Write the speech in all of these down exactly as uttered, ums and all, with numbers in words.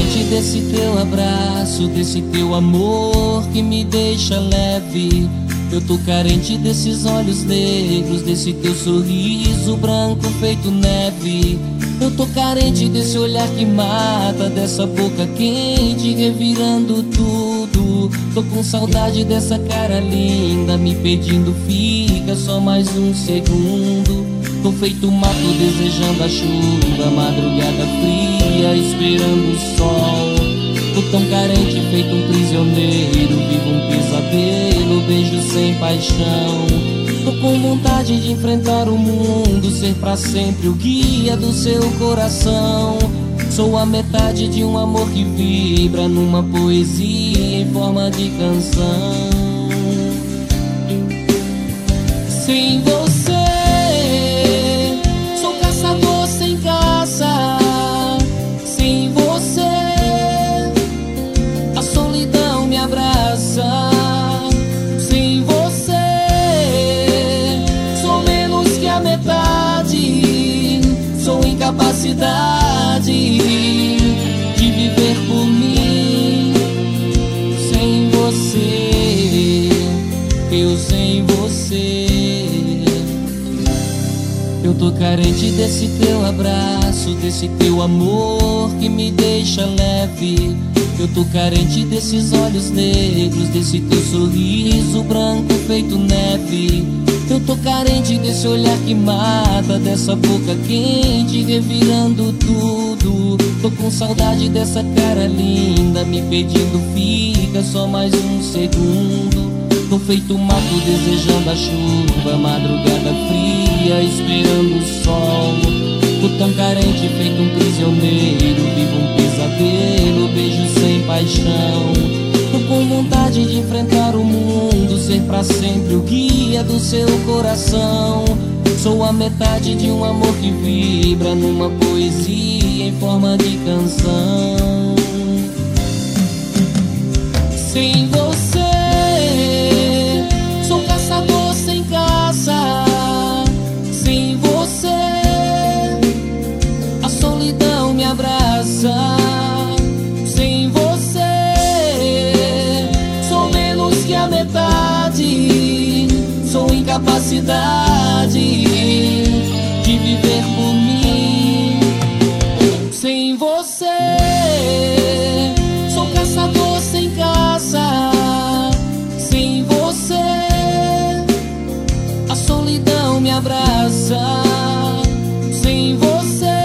carente desse teu abraço, desse teu amor que me deixa leve. Eu tô carente desses olhos negros, desse teu sorriso branco feito neve. Eu tô carente desse olhar que mata, dessa boca quente revirando tudo. Tô com saudade dessa cara linda, me pedindo fica só mais um segundo. Tô feito mato desejando a chuva, madrugada fria esperando o sol. Tô tão carente feito um prisioneiro, vivo um pesadelo, beijo sem paixão. Tô com vontade de enfrentar o mundo, ser pra sempre o guia do seu coração. Sou a metade de um amor que vibra numa poesia em forma de canção. Sem você, sou caçador sem caça. Sem você, a solidão me abraça. Sem você, sou menos que a metade. Sou incapacidade de viver por mim. Sem você, eu sem você. Eu tô carente desse teu abraço, desse teu amor que me deixa leve. Eu tô carente desses olhos negros, desse teu sorriso branco feito neve. Eu tô carente desse olhar que mata, dessa boca quente revirando tudo. Tô com saudade dessa cara linda, me pedindo fica só mais um segundo. Tô feito mato desejando a chuva, madrugada fria esperando o sol. Tô tão carente feito um prisioneiro, vivo um pesadelo, beijo sem paixão. Tô com vontade de enfrentar o mundo, ser pra sempre o guia do seu coração. Sou a metade de um amor que vibra numa poesia em forma de canção. Sem você, sou caçador sem caça. Sem você, a solidão me abraça. Sem você, sou menos que a metade. Sou incapacidade de viver por mim. Sem você, sou caçador sem caça. Sem você, a solidão me abraça. Sem você,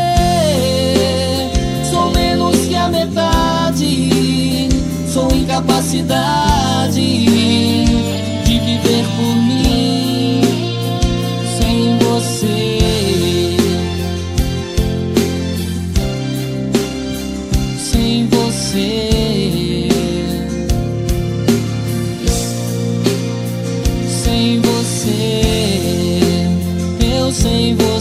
sou menos que a metade. Sou incapacidade de viver por mim. Sem você, sem você, sem você, eu sem você.